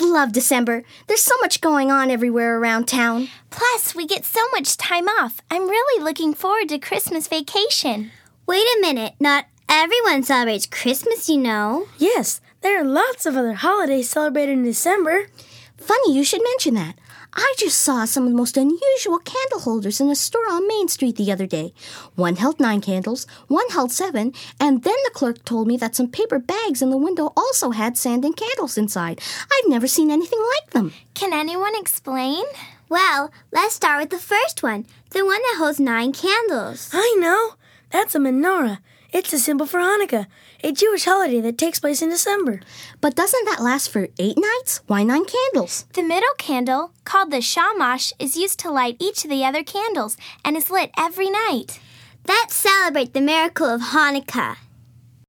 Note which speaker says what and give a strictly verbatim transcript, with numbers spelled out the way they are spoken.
Speaker 1: love December. There's so much going on everywhere around town.
Speaker 2: Plus, we get so much time off. I'm really looking forward to Christmas vacation.
Speaker 3: Wait a minute. Not everyone celebrates Christmas, you know.
Speaker 4: Yes, there are lots of other holidays celebrated in December.
Speaker 1: Funny you should mention that. I just saw some of the most unusual candle holders in a store on Main Street the other day. One held nine candles, one held seven, and then the clerk told me that some paper bags in the window also had sand and candles inside. I've never seen anything like them.
Speaker 2: Can anyone explain?
Speaker 3: Well, let's start with the first one, the one that holds nine candles.
Speaker 4: I know. That's a menorah. It's a symbol for Hanukkah, a Jewish holiday that takes place in December.
Speaker 1: But doesn't that last for eight nights? Why nine candles?
Speaker 2: The middle candle, called the shamash, is used to light each of the other candles and is lit every night.
Speaker 3: That celebrates the miracle of Hanukkah.